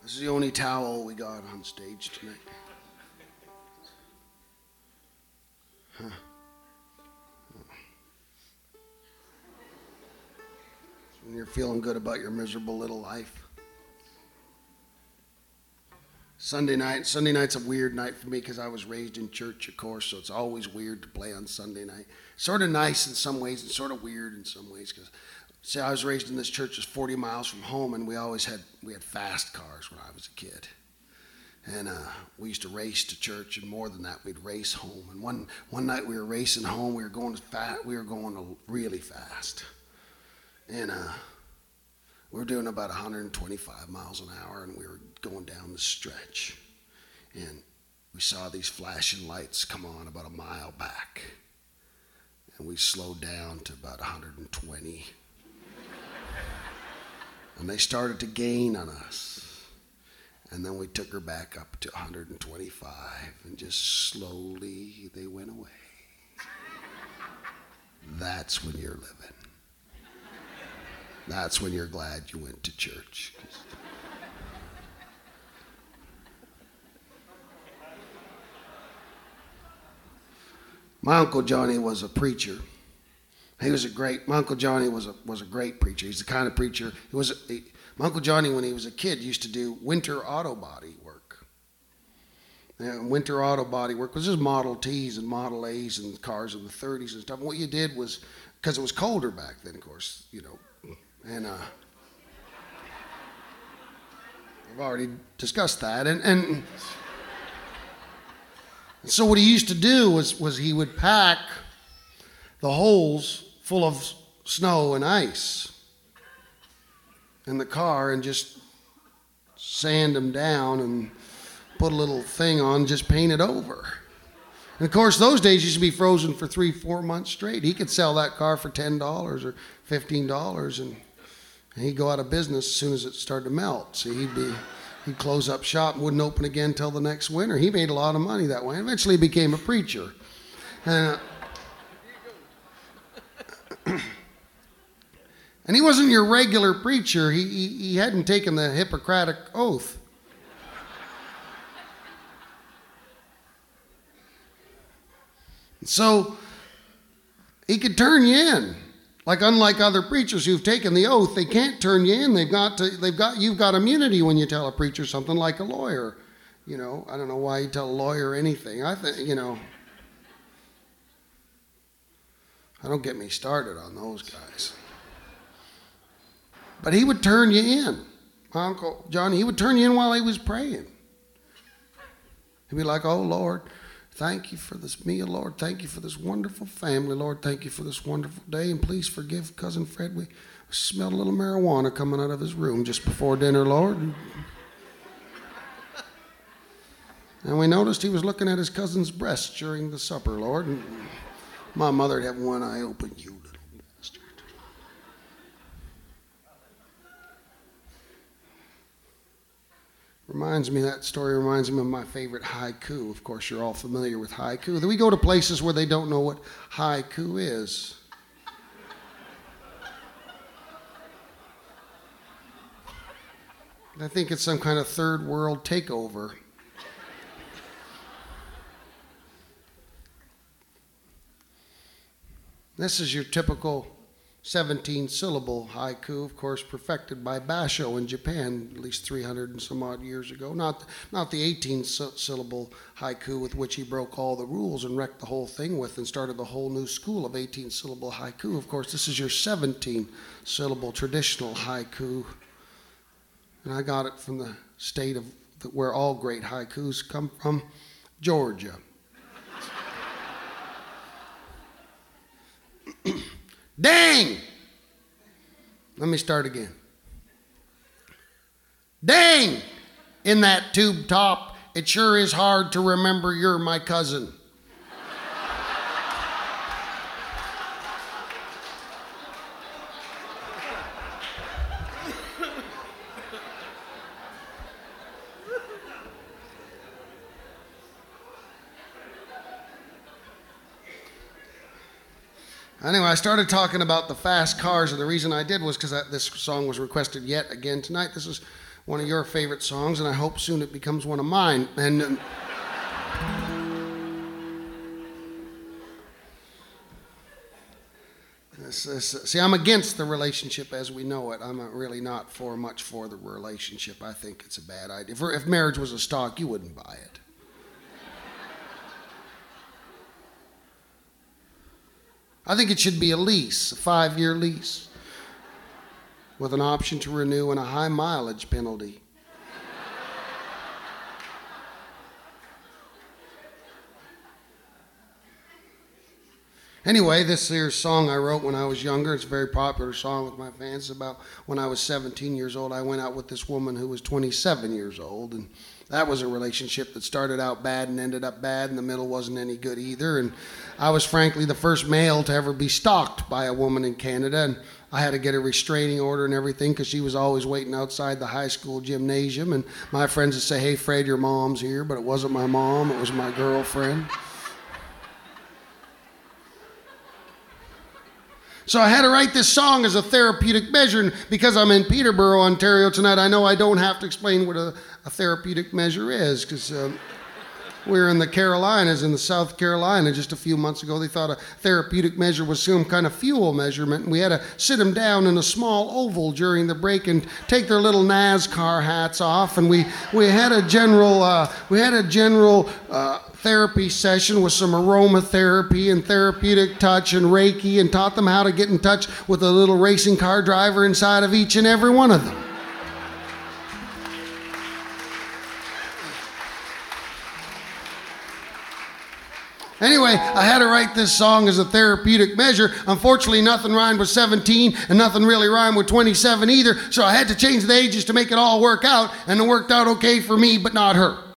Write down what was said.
This is the only towel we got on stage tonight. Huh. When you're feeling good about your miserable little life. Sunday night's a weird night for me because I was raised in church, of course, so it's always weird to play on Sunday night. Sort of nice in some ways and sort of weird in some ways because, see, I was raised in this church that's 40 miles from home, and we had fast cars when I was a kid. And we used to race to church, and more than that, we'd race home. And one night we were racing home, we were going really fast. And we were doing about 125 miles an hour, and we were going down the stretch. And we saw these flashing lights come on about a mile back. And we slowed down to about 120. And they started to gain on us. And then we took her back up to 125, and just slowly they went away. That's when you're living. That's when you're glad you went to church. My Uncle Johnny was a preacher. My Uncle Johnny was a great preacher. He's the kind of preacher. My Uncle Johnny, when he was a kid, used to do winter auto body work. Winter auto body work was just Model Ts and Model As and cars in the 30s and stuff. And what you did was, because it was colder back then, of course, and I've already discussed that. And so what he used to do was he would pack the holes full of snow and ice in the car and just sand them down and put a little thing on, just paint it over. And of course, those days used to be frozen for 3-4 months straight. He could sell that car for $10 or $15, and he'd go out of business as soon as it started to melt. See, he'd close up shop and wouldn't open again until the next winter. He made a lot of money that way. Eventually, he became a preacher. And he wasn't your regular preacher. He hadn't taken the Hippocratic Oath. So he could turn you in. Like, unlike other preachers who've taken the oath, they can't turn you in. You've got immunity when you tell a preacher something, like a lawyer. I don't know why you tell a lawyer anything. I think, I don't get me started on those guys. But he would turn you in. My Uncle Johnny, he would turn you in while he was praying. He'd be like, "Oh, Lord, thank you for this meal, Lord. Thank you for this wonderful family, Lord. Thank you for this wonderful day. And please forgive Cousin Fred. We smelled a little marijuana coming out of his room just before dinner, Lord. And we noticed he was looking at his cousin's breast during the supper, Lord. And my mother'd have one eye open. You little bastard." That story reminds me of my favorite haiku. Of course, you're all familiar with haiku. We go to places where they don't know what haiku is. I think it's some kind of third world takeover. This is your typical 17-syllable haiku, of course, perfected by Basho in Japan at least 300 and some odd years ago. Not the 18-syllable haiku with which he broke all the rules and wrecked the whole thing with and started the whole new school of 18-syllable haiku. Of course, this is your 17-syllable traditional haiku. And I got it from the state of where all great haikus come from, Georgia. Dang! Let me start again. Dang! In that tube top, it sure is hard to remember you're my cousin. Anyway, I started talking about the fast cars, and the reason I did was because this song was requested yet again tonight. This is one of your favorite songs, and I hope soon it becomes one of mine. And see, I'm against the relationship as we know it. I'm really not much for the relationship. I think it's a bad idea. If marriage was a stock, you wouldn't buy it. I think it should be a lease, a 5-year lease, with an option to renew and a high mileage penalty. Anyway, this here's song I wrote when I was younger. It's a very popular song with my fans. It's about when I was 17 years old. I went out with this woman who was 27 years old, and that was a relationship that started out bad and ended up bad, and the middle wasn't any good either. And I was frankly the first male to ever be stalked by a woman in Canada, and I had to get a restraining order and everything because she was always waiting outside the high school gymnasium, and my friends would say, "Hey, Fred, your mom's here," but it wasn't my mom, it was my girlfriend. So I had to write this song as a therapeutic measure, and because I'm in Peterborough, Ontario tonight, I know I don't have to explain what a therapeutic measure is, because we're in the Carolinas, in the South Carolina, just a few months ago. They thought a therapeutic measure was some kind of fuel measurement, and we had to sit them down in a small oval during the break and take their little NASCAR hats off, and we had a general therapy session with some aromatherapy and therapeutic touch and Reiki, and taught them how to get in touch with a little racing car driver inside of each and every one of them. Anyway, I had to write this song as a therapeutic measure. Unfortunately, nothing rhymed with 17, and nothing really rhymed with 27 either, so I had to change the ages to make it all work out, and it worked out okay for me, but not her.